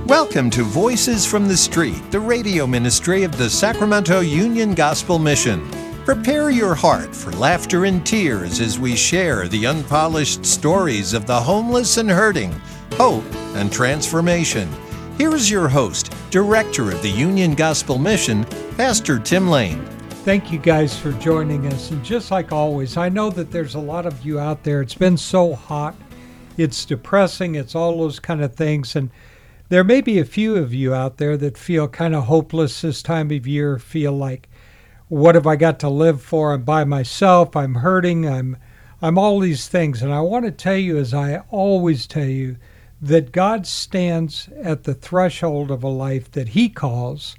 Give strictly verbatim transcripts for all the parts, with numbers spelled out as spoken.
Welcome to Voices from the Street, the radio ministry of the Sacramento Union Gospel Mission. Prepare your heart for laughter and tears as we share the unpolished stories of the homeless and hurting, hope and transformation. Here's your host, Director of the Union Gospel Mission, Pastor Tim Lane. Thank you guys for joining us. And just like always, I know that there's a lot of you out there. It's been so hot. It's depressing. It's all those kind of things. And there may be a few of you out there that feel kind of hopeless this time of year, feel like, what have I got to live for? I'm by myself. I'm hurting. I'm I'm all these things. And I want to tell you, as I always tell you, that God stands at the threshold of a life that He calls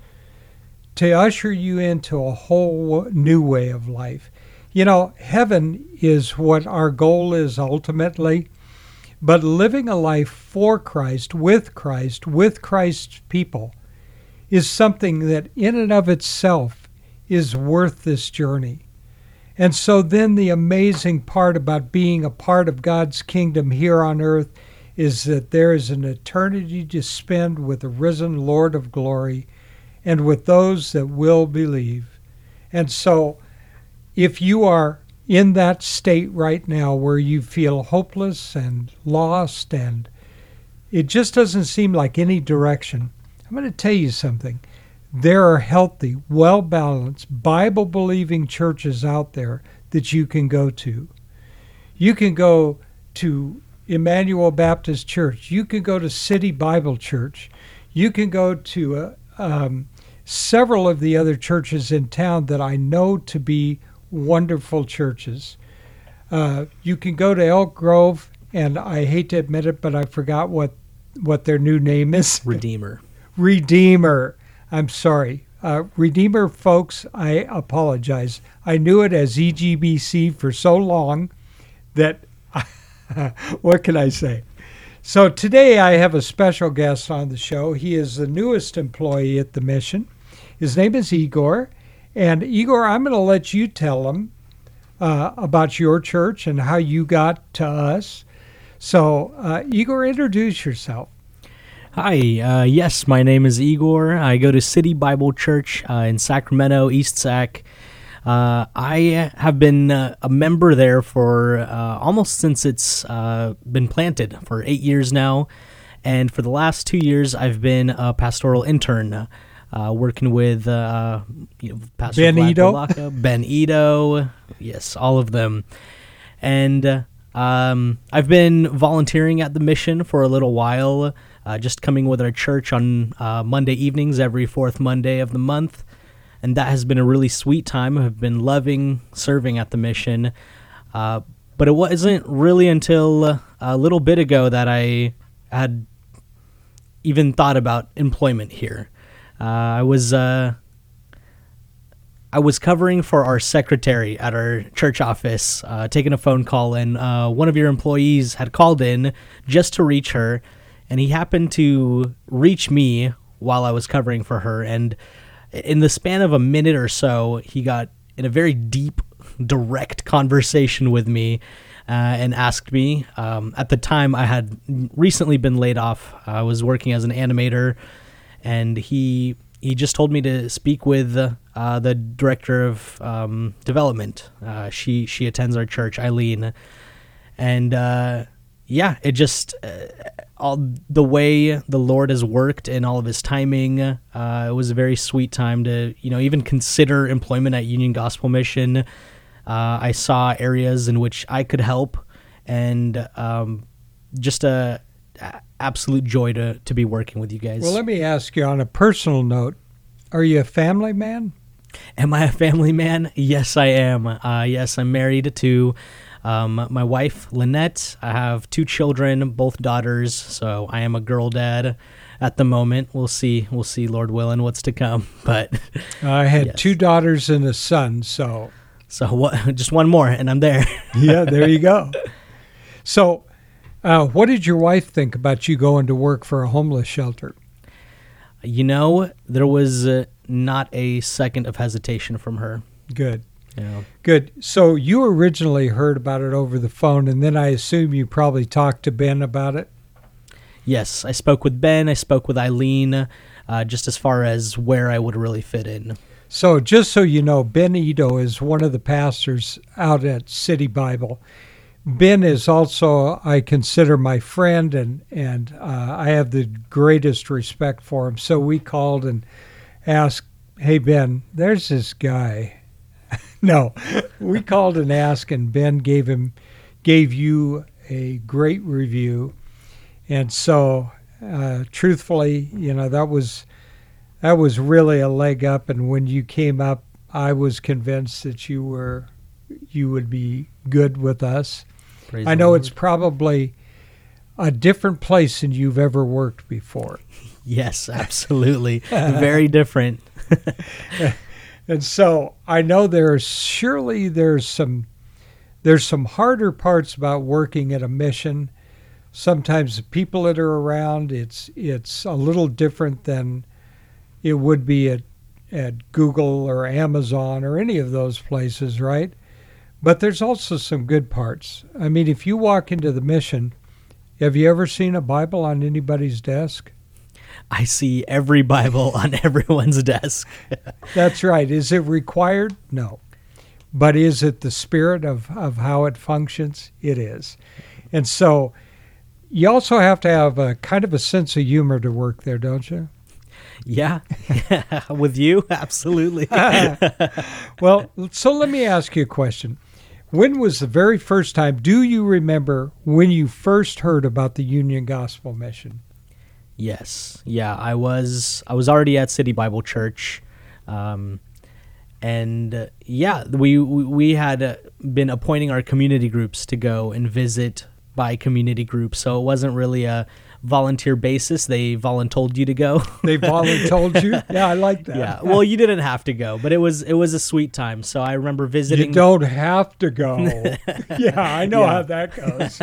to usher you into a whole new way of life. You know, heaven is what our goal is ultimately. But living a life for Christ, with Christ, with Christ's people, is something that in and of itself is worth this journey. And so then the amazing part about being a part of God's kingdom here on earth is that there is an eternity to spend with the risen Lord of glory and with those that will believe. And so if you are in that state right now where you feel hopeless and lost and it just doesn't seem like any direction, I'm going to tell you something. There are healthy, well-balanced, Bible-believing churches out there that you can go to. You can go to Emmanuel Baptist Church. You can go to City Bible Church. You can go to uh, um, several of the other churches in town that I know to be wonderful churches. Uh, you can go to Elk Grove, and I hate to admit it, but I forgot what, what their new name is. Redeemer. Redeemer. I'm sorry. Uh, Redeemer, folks, I apologize. I knew it as E G B C for so long that, what can I say? So today I have a special guest on the show. He is the newest employee at the mission. His name is Igor. And Igor, I'm going to let you tell them uh, about your church and how you got to us. So, uh, Igor, introduce yourself. Hi, uh, yes, my name is Igor. I go to City Bible Church uh, in Sacramento, East Sac. Uh, I have been uh, a member there for uh, almost since it's uh, been planted, for eight years now. And for the last two years, I've been a pastoral intern. Uh, working with uh, you know, Pastor Ben Vlad Ito. Balaka, Ben Ito, yes, all of them. And uh, um, I've been volunteering at the mission for a little while, uh, just coming with our church on uh, Monday evenings, every fourth Monday of the month. And that has been a really sweet time. I've been loving serving at the mission. Uh, but it wasn't really until a little bit ago that I had even thought about employment here. Uh, I was uh, I was covering for our secretary at our church office, uh, taking a phone call, and uh, one of your employees had called in just to reach her, and he happened to reach me while I was covering for her, and in the span of a minute or so, he got in a very deep, direct conversation with me uh, and asked me. Um, at the time, I had recently been laid off. I was working as an animator. And he he just told me to speak with uh, the director of um, development. Uh, she she attends our church, Eileen, and uh, yeah, it just uh, all the way the Lord has worked and all of His timing. Uh, it was a very sweet time to you know even consider employment at Union Gospel Mission. Uh, I saw areas in which I could help, and um, just a. absolute joy to, to be working with you guys. Well, let me ask you on a personal note, are you a family man? Am I a family man? Yes, I am. Uh, yes, I'm married to um, my wife, Lynette. I have two children, both daughters, so I am a girl dad at the moment. We'll see, we'll see, Lord willing, what's to come. But I had yes. two daughters and a son, so... So what? Just one more, and I'm there. Yeah, there you go. So... Uh, what did your wife think about you going to work for a homeless shelter? You know, there was uh, not a second of hesitation from her. Good. Yeah. Good. So you originally heard about it over the phone, and then I assume you probably talked to Ben about it? Yes, I spoke with Ben, I spoke with Eileen, uh, just as far as where I would really fit in. So just so you know, Ben Ito is one of the pastors out at City Bible. Ben is also, I consider, my friend, and, and uh, I have the greatest respect for him. So we called and asked, hey, Ben, there's this guy. No, we called and asked, and Ben gave him, gave you a great review. And so, uh, truthfully, you know, that was that was really a leg up. And when you came up, I was convinced that you were you would be good with us. Praise I the know Lord. it's probably a different place than you've ever worked before. Yes, absolutely. Very different. And so I know there's surely there's some there's some harder parts about working at a mission. Sometimes the people that are around, it's it's a little different than it would be at at Google or Amazon or any of those places, right? But there's also some good parts. I mean, if you walk into the mission, have you ever seen a Bible on anybody's desk? I see every Bible on everyone's desk. That's right. Is it required? No. But is it the spirit of, of how it functions? It is. And so you also have to have a kind of a sense of humor to work there, don't you? Yeah, with you, absolutely. Well, so let me ask you a question. When was the very first time, do you remember when you first heard about the Union Gospel Mission? Yes, yeah, I was I was already at City Bible Church, um, and uh, yeah, we we we had uh, been appointing our community groups to go and visit by community groups, so it wasn't really a volunteer basis. They voluntold you to go. They voluntold you? Yeah, I like that. Yeah, well, you didn't have to go, but it was it was a sweet time. So I remember visiting. You don't have to go. Yeah, I know Yeah. how that goes.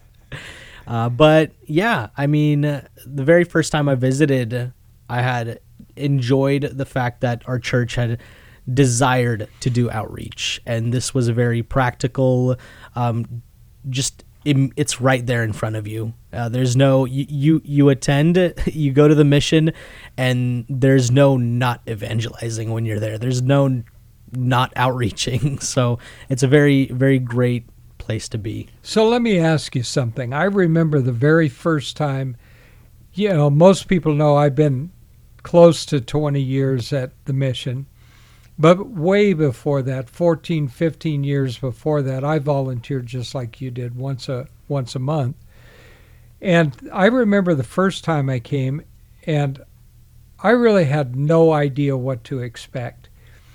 Uh, but yeah, I mean, uh, the very first time I visited, I had enjoyed the fact that our church had desired to do outreach, and this was a very practical, um, just im- it's right there in front of you. Uh, there's no you, you you attend, you go to the mission, and there's no not evangelizing when you're there. There's no not outreaching. So it's a very very great place to be. So let me ask you something. I remember the very first time, you know, most people know I've been close to twenty years at the mission, but way before that, fourteen, fifteen years before that, I volunteered just like you did once a once a month. And I remember the first time I came, and I really had no idea what to expect.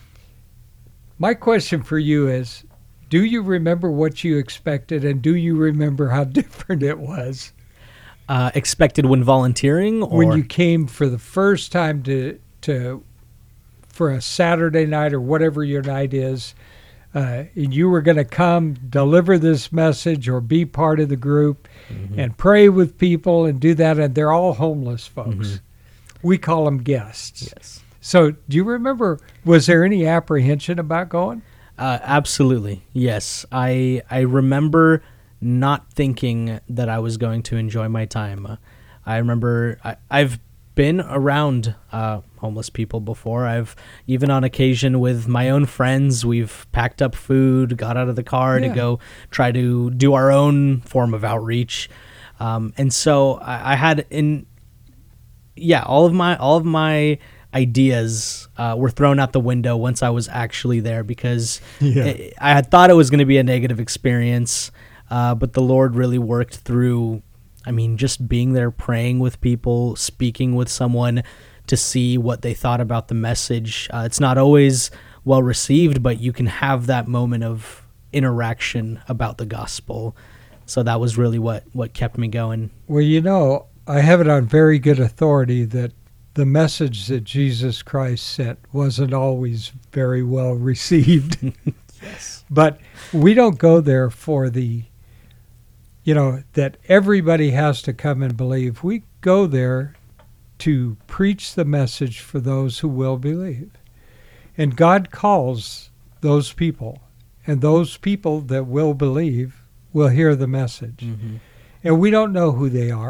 My question for you is, do you remember what you expected, and do you remember how different it was? Uh, expected when volunteering, or When you came for the first time to to for a Saturday night or whatever your night is, uh, and you were going to come deliver this message or be part of the group Mhm. and pray with people and do that, and they're all homeless folks. Mhm. We call them guests. Yes. So do you remember, was there any apprehension about going? Uh, absolutely, yes. I I remember not thinking that I was going to enjoy my time. Uh, I remember I, I've been around uh, homeless people before. I've even on occasion with my own friends, we've packed up food, got out of the car Yeah. to go try to do our own form of outreach. Um, and so I, I had in yeah all of my all of my ideas uh, were thrown out the window once I was actually there, because Yeah. I, I had thought it was going to be a negative experience, uh, but the Lord really worked through, I mean, just being there, praying with people, speaking with someone to see what they thought about the message. Uh, it's not always well received, but you can have that moment of interaction about the gospel. So that was really what, what kept me going. Well, you know, I have it on very good authority that the message that Jesus Christ sent wasn't always very well received. Yes. But we don't go there for the, you know, that everybody has to come and believe. We go there to preach the message for those who will believe. And God calls those people, and those people that will believe will hear the message. Mm-hmm. And we don't know who they are.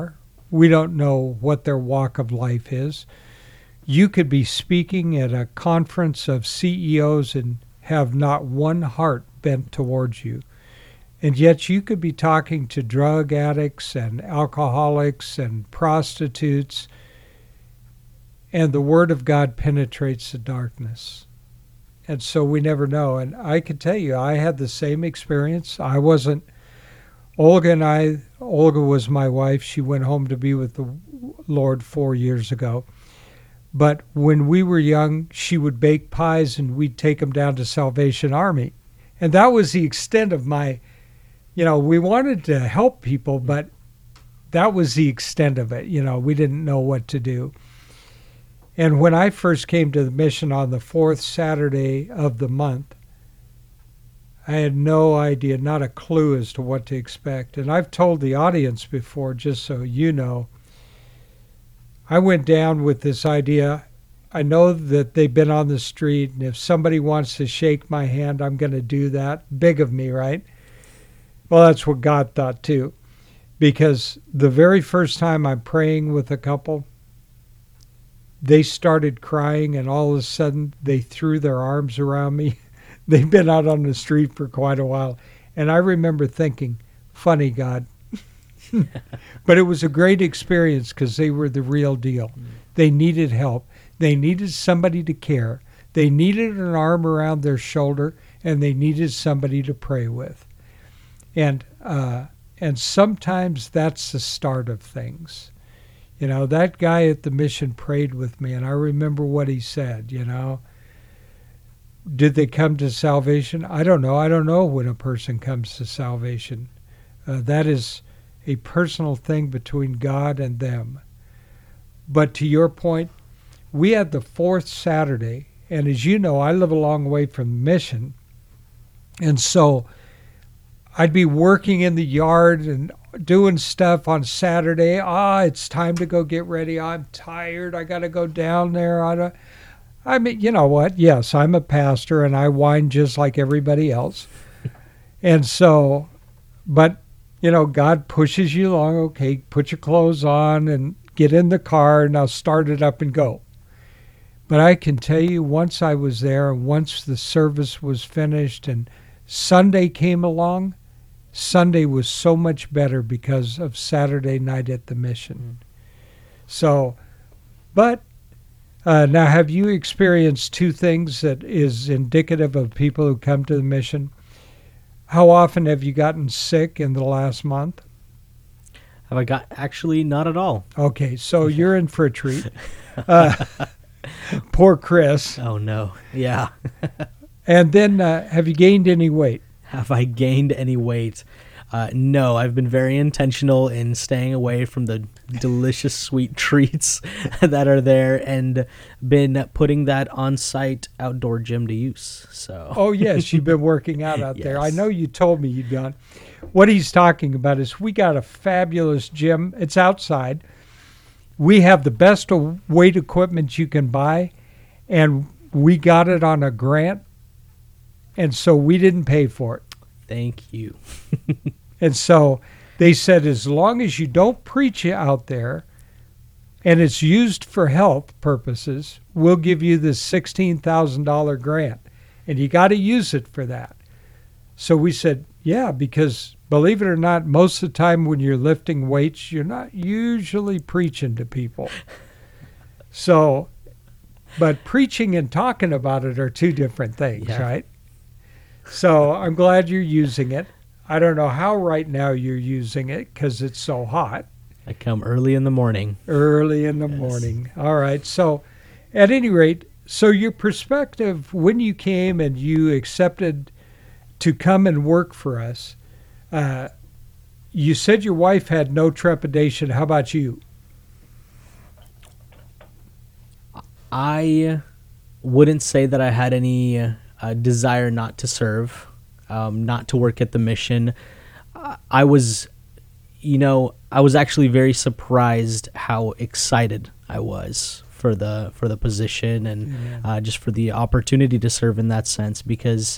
We don't know what their walk of life is. You could be speaking at a conference of C E Os and have not one heart bent towards you. And yet you could be talking to drug addicts and alcoholics and prostitutes, and the Word of God penetrates the darkness. And so we never know. And I can tell you, I had the same experience. I wasn't, Olga and I, Olga was my wife. She went home to be with the Lord four years ago. But when we were young, she would bake pies and we'd take them down to Salvation Army. And that was the extent of my, you know, we wanted to help people, but that was the extent of it. You know, we didn't know what to do. And when I first came to the mission on the fourth Saturday of the month, I had no idea, not a clue as to what to expect. And I've told the audience before, just so you know, I went down with this idea. I know that they've been on the street, and if somebody wants to shake my hand, I'm going to do that. Big of me, right? Well, that's what God thought too. Because the very first time I'm praying with a couple, they started crying, and all of a sudden they threw their arms around me. They've been out on the street for quite a while. And I remember thinking, funny, God. But it was a great experience because they were the real deal. Mm. They needed help. They needed somebody to care. They needed an arm around their shoulder, and they needed somebody to pray with. And uh, and sometimes that's the start of things. You know, that guy at the mission prayed with me, and I remember what he said, you know. Did they come to salvation? I don't know. I don't know when a person comes to salvation. Uh, that is a personal thing between God and them. But to your point, we had the fourth Saturday, and as you know, I live a long way from the mission, and so I'd be working in the yard and doing stuff on Saturday. Ah, it's time to go get ready. I'm tired. I got to go down there. I don't, I mean, you know what? Yes, I'm a pastor, and I whine just like everybody else. And so, but, you know, God pushes you along. Okay, put your clothes on and get in the car, and I'll start it up and go. But I can tell you, once I was there, and once the service was finished, and Sunday came along, Sunday was so much better because of Saturday night at the mission. Mm. So, but uh, now have you experienced two things that is indicative of people who come to the mission? How often have you gotten sick in the last month? Have I got, actually not at all. Okay, so you're in for a treat. Uh, poor Chris. Oh, no. Yeah. And then uh, have you gained any weight? Have I gained any weight? Uh, no, I've been very intentional in staying away from the delicious sweet treats that are there and been putting that on-site outdoor gym to use. So. Oh, yes, you've been working out out Yes. there. I know you told me you'd done. What he's talking about is we got a fabulous gym. It's outside. We have the best weight equipment you can buy, and we got it on a grant, and so we didn't pay for it. Thank you. And so they said, as long as you don't preach it out there and it's used for health purposes, we'll give you this sixteen thousand dollars grant. And you got to use it for that. So we said, yeah, because believe it or not, most of the time when you're lifting weights, you're not usually preaching to people. So, but preaching and talking about it are two different things, Yeah. right? So I'm glad you're using it. I don't know how right now you're using it because it's so hot. I come early in the morning. Early in the Yes. morning. All right. So at any rate, so your perspective when you came and you accepted to come and work for us, uh, you said your wife had no trepidation. How about you? I wouldn't say that I had any uh, desire not to serve, um, not to work at the mission. Uh, I was, you know, I was actually very surprised how excited I was for the for the position and Yeah. uh, just for the opportunity to serve in that sense, because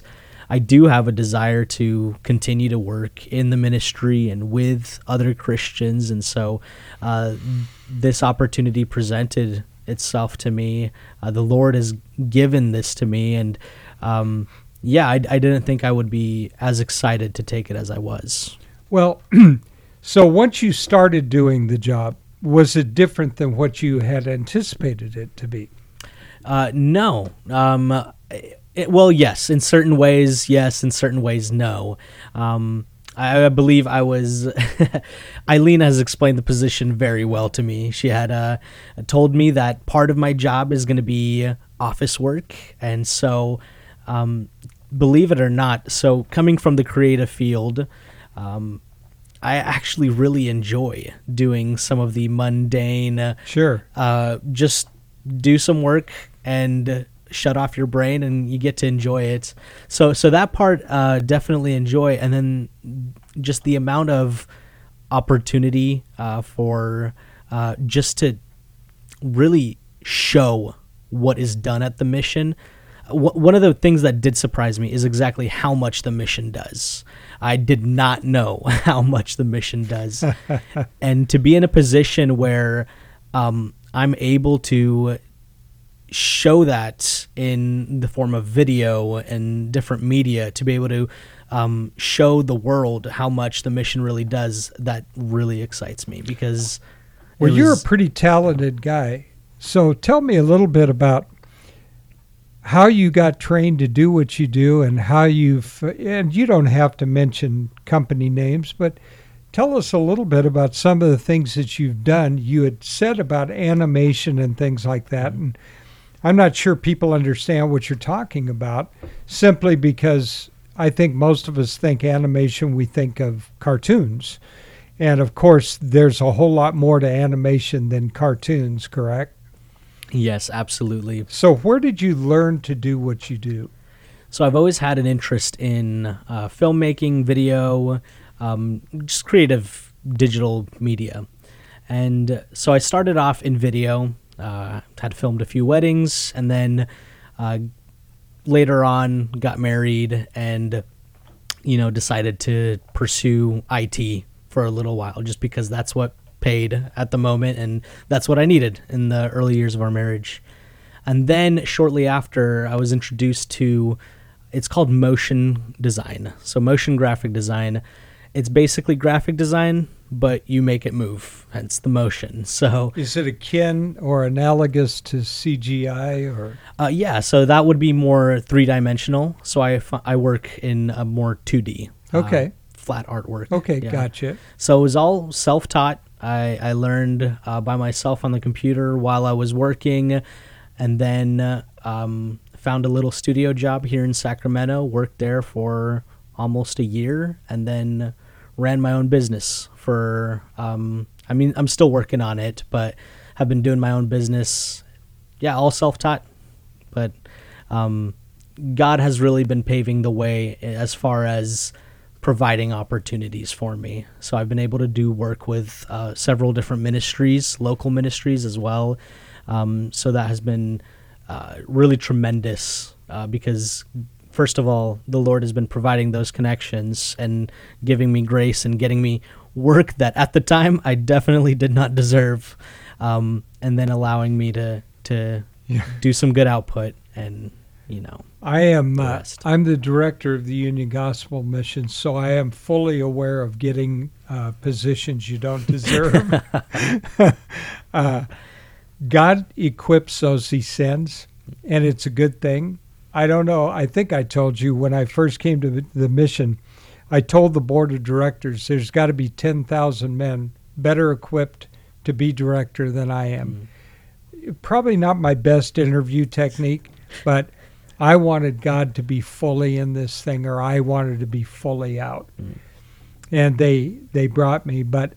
I do have a desire to continue to work in the ministry and with other Christians. And so uh, this opportunity presented itself to me. Uh, the Lord has given this to me. And um, yeah, I, I didn't think I would be as excited to take it as I was. Well, so once you started doing the job, was it different than what you had anticipated it to be? Uh, no. Um, it, well, yes, in certain ways, yes, in certain ways, no. Um, I, I believe I was, Eileen has explained the position very well to me. She had uh, told me that part of my job is going to be office work. And so, um, believe it or not, so coming from the creative field, um, I actually really enjoy doing some of the mundane, uh, Sure. uh, just do some work and shut off your brain, and you get to enjoy it. So, so that part uh, definitely enjoy, and then just the amount of opportunity uh, for uh, just to really show what is done at the mission. W- one of the things that did surprise me is exactly how much the mission does. I did not know how much the mission does. And to be in a position where um, I'm able to show that in the form of video and different media, to be able to um, show the world how much the mission really does, that really excites me, because Well, it you're a was- pretty talented guy. So tell me a little bit about how you got trained to do what you do, and how you've, and you don't have to mention company names, but tell us a little bit about some of the things that you've done. You had said about animation and things like that, and I'm not sure people understand what you're talking about, simply because I think most of us think animation, we think of cartoons. And of course, there's a whole lot more to animation than cartoons, correct? Yes, absolutely. So where did you learn to do what you do? So I've always had an interest in uh, filmmaking, video, um, just creative digital media. And so I started off in video, uh, had filmed a few weddings, and then uh, later on got married and, you know, decided to pursue I T for a little while, just because that's what paid at the moment, and that's what I needed in the early years of our marriage. And then shortly after, I was introduced to, it's called motion design. So motion graphic design, it's basically graphic design, but you make it move, hence the motion. So Is it akin or analogous to C G I or? uh, yeah, so that would be more three-dimensional. So I, f- I work in a more two D, Okay. uh, flat artwork. Okay, Yeah. gotcha. So it was all self-taught. I, I learned uh, by myself on the computer while I was working, and then uh, um, found a little studio job here in Sacramento, worked there for almost a year, and then ran my own business for, um, I mean, I'm still working on it, but have been doing my own business. Yeah, all self-taught, but um, God has really been paving the way as far as providing opportunities for me. So I've been able to do work with uh, several different ministries, local ministries as well. Um, so that has been uh, really tremendous uh, because, first of all, the Lord has been providing those connections and giving me grace and getting me work that at the time I definitely did not deserve, um, and then allowing me to to Yeah. do some good output and, you know. I am. The Uh, rest. I'm the director of the Union Gospel Mission, so I am fully aware of getting uh, positions you don't deserve. uh, God equips those He sends, and it's a good thing. I don't know. I think I told you when I first came to the, the mission, I told the board of directors there's got to be ten thousand men better equipped to be director than I am. Probably not my best interview technique, but I wanted God to be fully in this thing, or I wanted to be fully out. Mm. And they they brought me, but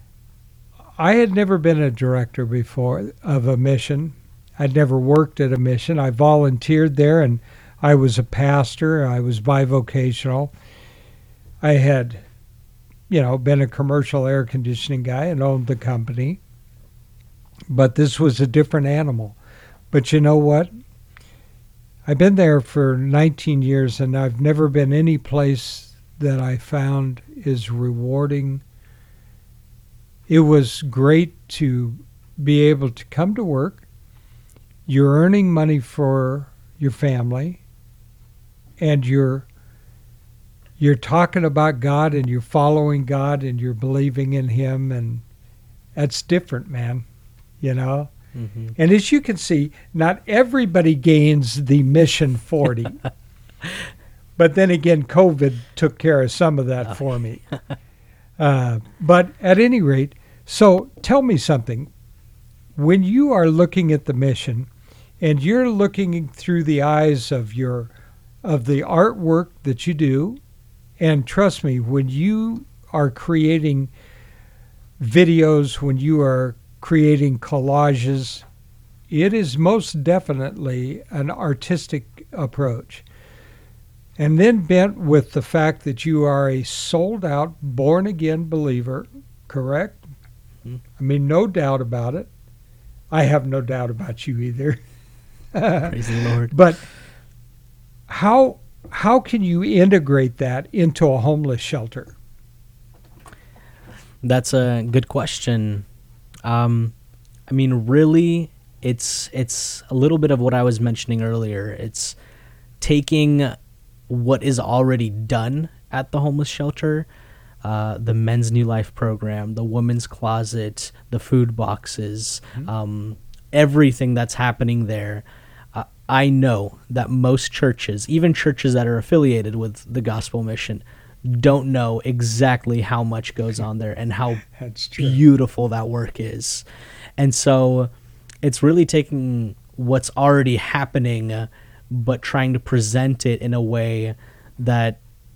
I had never been a director before of a mission. I'd never worked at a mission. I volunteered there, and I was a pastor. I was bivocational. I had, you know, been a commercial air conditioning guy and owned the company. But this was a different animal. But you know what? I've been there for nineteen years, and I've never been any place that I found is rewarding. It was great to be able to come to work. You're earning money for your family, and you're you're talking about God, and you're following God, and you're believing in Him, and that's different, man. You know? Mm-hmm. And as you can see, not everybody gains the Mission forty. But then again, COVID took care of some of that for me. Uh, but at any rate, so tell me something. When you are looking at the mission and you're looking through the eyes of your of the artwork that you do, and trust me, when you are creating videos, when you are creating collages, it is most definitely an artistic approach. And then bent with the fact that you are a sold-out, born-again believer, correct? Mm-hmm. I mean, no doubt about it. I have no doubt about you either. Praise the Lord. But how how can you integrate that into a homeless shelter? That's a good question. Um, I mean, really, it's it's a little bit of what I was mentioning earlier. It's taking what is already done at the homeless shelter, uh, the Men's New Life program, the Women's Closet, the food boxes, mm-hmm. um, everything that's happening there. Uh, I know that most churches, even churches that are affiliated with the Gospel Mission, don't know exactly how much goes on there and how beautiful that work is. And so it's really taking what's already happening, uh, but trying to present it in a way that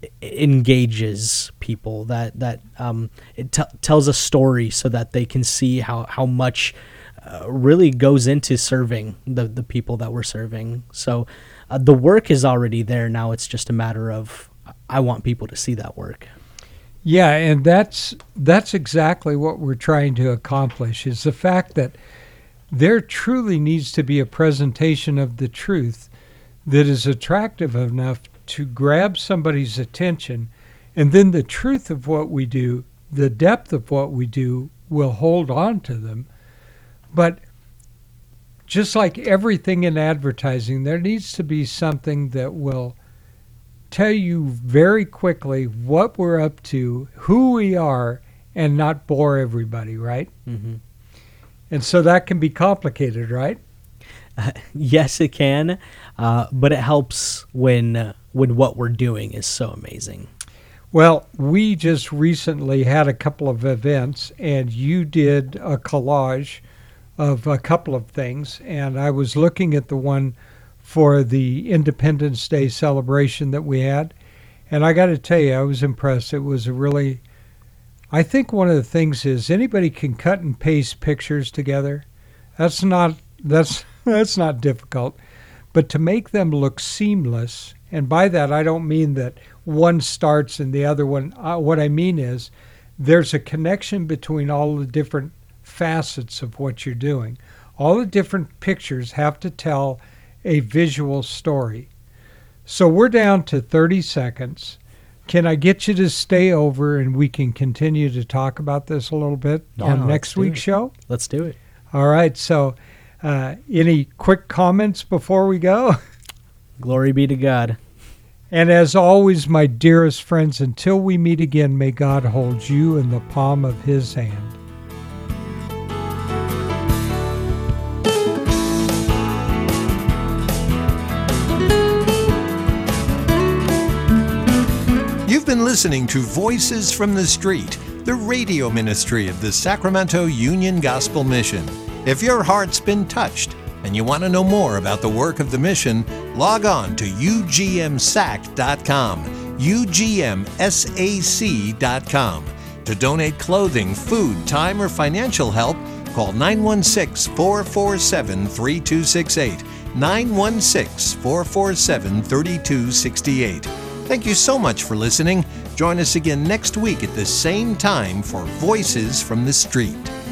engages people, that that um, it t- tells a story so that they can see how, how much uh, really goes into serving the, the people that we're serving. So uh, the work is already there. Now it's just a matter of I want people to see that work. Yeah, and that's that's exactly what we're trying to accomplish, is the fact that there truly needs to be a presentation of the truth that is attractive enough to grab somebody's attention, and then the truth of what we do, the depth of what we do, will hold on to them. But just like everything in advertising, there needs to be something that will tell you very quickly what we're up to, who we are, and not bore everybody, right? Mm-hmm. And so that can be complicated, right? Uh, yes, it can, uh, but it helps when uh, when what we're doing is so amazing. Well, we just recently had a couple of events, and you did a collage of a couple of things, and I was looking at the one for the Independence Day celebration that we had, and I got to tell you, I was impressed. It was a really, I think one of the things is anybody can cut and paste pictures together. That's not that's that's not difficult, but to make them look seamless, and by that I don't mean that one starts and the other one. Uh, what I mean is there's a connection between all the different facets of what you're doing. All the different pictures have to tell a visual story. So we're down to thirty seconds. Can I get you to stay over and we can continue to talk about this a little bit Yeah, on next week's it. show? Let's do it. All right. So uh, any quick comments before we go? Glory be to God. And as always, my dearest friends, until we meet again, may God hold you in the palm of His hand. You've been listening to Voices from the Street, the radio ministry of the Sacramento Union Gospel Mission. If your heart's been touched and you want to know more about the work of the mission, log on to U G M S A C dot com, U G M S A C dot com. To donate clothing, food, time, or financial help, call nine one six, four four seven, three two six eight, nine one six, four four seven, three two six eight. Thank you so much for listening. Join us again next week at the same time for Voices from the Street.